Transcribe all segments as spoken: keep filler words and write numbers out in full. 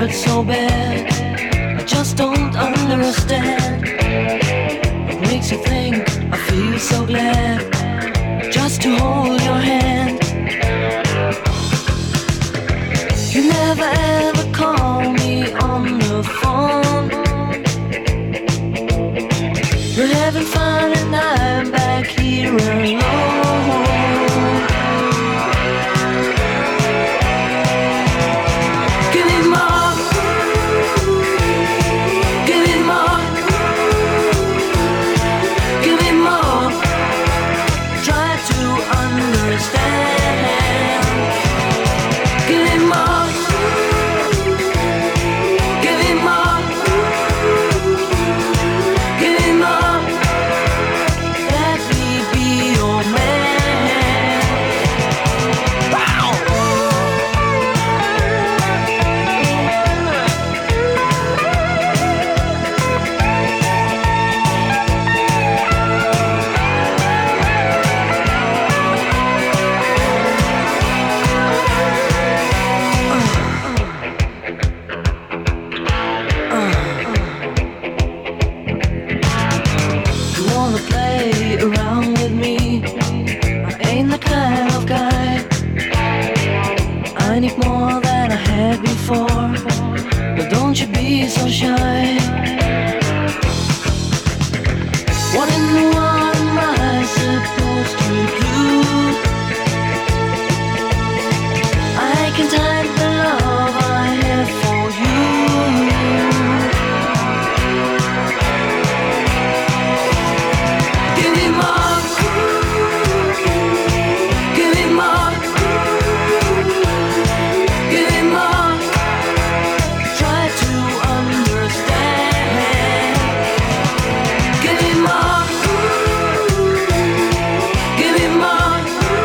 it's so bad. I just don't understand. What makes you think I feel so glad just to hold your hand? You never ever call me on the phone. You're having fun and I'm back here alone. Give me more. Give me more. Give me more. Try to understand. Give me more. Give me more. Give me more. Let me be your man. Wow. You wanna play around with me? I ain't the kind of guy. I need more than I had before. But don't you be so shy. What in the world am I supposed to do? I can type the love I have for you. Give me more. Give me more. Give me more. Try to understand. Give me more. Give me more.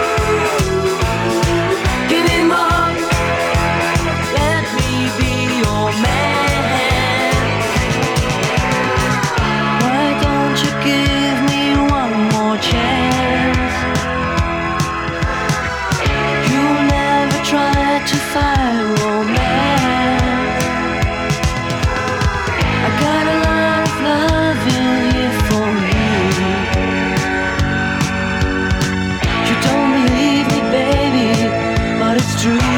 Give me more. Let me be your man. Why don't you give me one more chance? You never tried to fight romance. I got a lot of love in here for you. You don't believe me, baby, but it's true.